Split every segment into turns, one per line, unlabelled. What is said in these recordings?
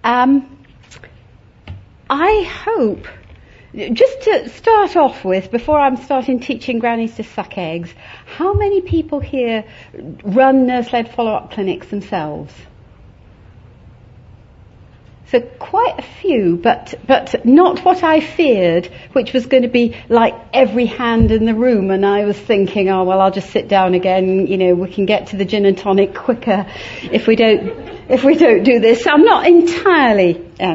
I hope, just to start off with, before I'm starting teaching grannies to suck eggs, how many people here run nurse-led follow-up clinics themselves? So quite a few, but not what I feared, which was going to be like every hand in the room. And I was thinking, oh well, I'll just sit down again. We can get to the gin and tonic quicker if we don't do this. So I'm not entirely,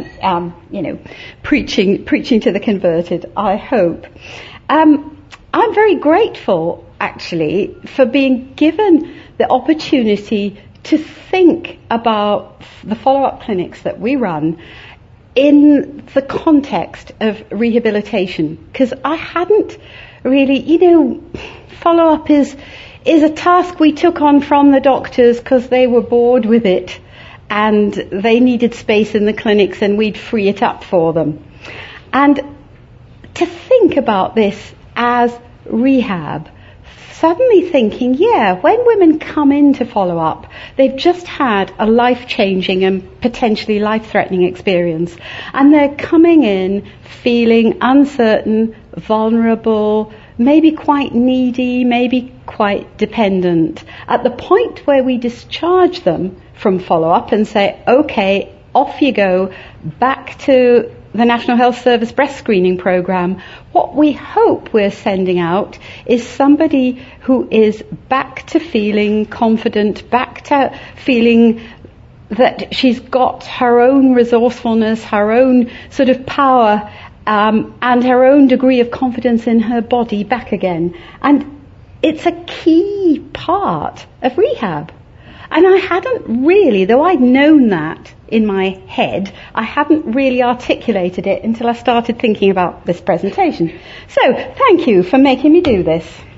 preaching to the converted. I hope. I'm very grateful, actually, for being given the opportunity to think about the follow-up clinics that we run in the context of rehabilitation, because I hadn't really, follow-up is a task we took on from the doctors because they were bored with it and they needed space in the clinics and we'd free it up for them. And to think about this as rehab, suddenly thinking, when women come in to follow up, they've just had a life-changing and potentially life-threatening experience. And they're coming in feeling uncertain, vulnerable, maybe quite needy, maybe quite dependent. At the point where we discharge them from follow-up and say, okay, off you go, back to the National Health Service breast screening program, what we hope we're sending out is somebody who is back to feeling confident, back to feeling that she's got her own resourcefulness, her own sort of power, and her own degree of confidence in her body back again. And it's a key part of rehab. And I hadn't really, though I'd known that in my head, I hadn't really articulated it until I started thinking about this presentation. So, thank you for making me do this.